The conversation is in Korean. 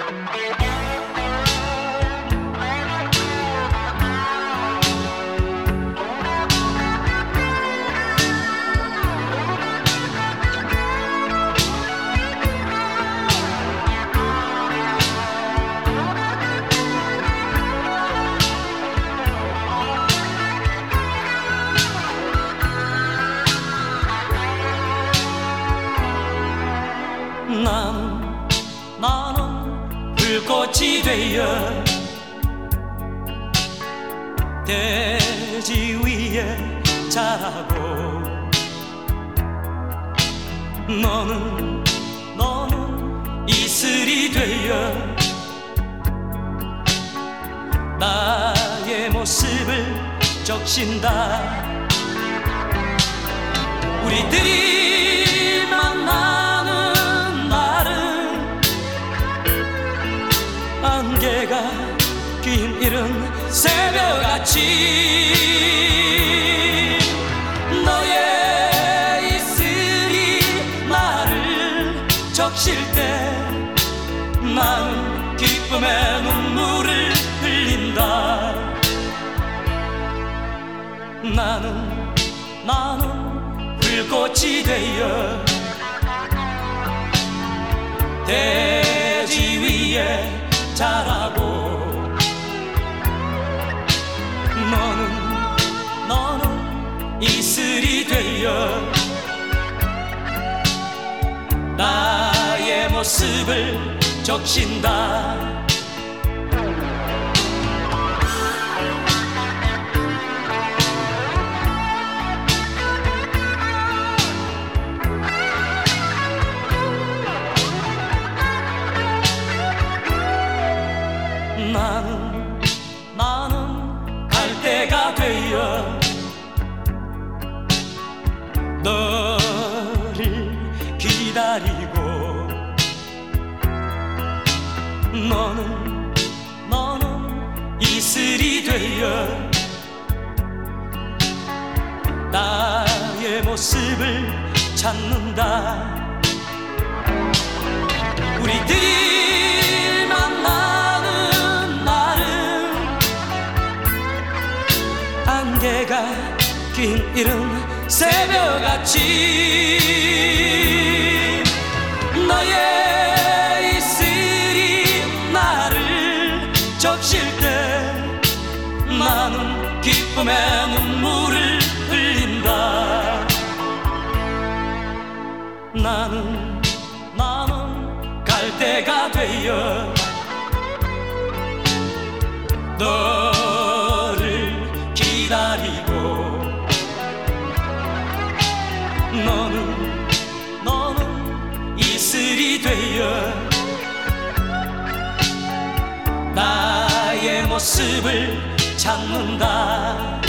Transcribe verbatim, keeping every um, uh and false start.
나는 나는 불꽃이 되어 대지 위에 자라고 너는 너는 이슬이 되어 나의 모습을 적신다. 우리들이 만나는 날은 안개가 낀 이른 새벽같이 너의 이슬이 나를 적실 때 나는 기쁨의 눈물을 흘린다. 나는 나는 불꽃이 되어 대지 위에 자라고 너는 너는 이슬이 되어 나의 모습을 적신다. 나는 나는 갈대가 되어 너를 기다리고 너는 너는 이슬이 되어 나의 모습을 찾는다. 우리들이 만나는 날은 안개가 낀 이른 새벽같이 너의 이슬이 나를 적실 때 나는 기쁨의 눈물을 흘린다. 나는 나는 갈대가 되어 너를 기다리고 너는 너는 이슬이 되어 나의 모습을 찾는다.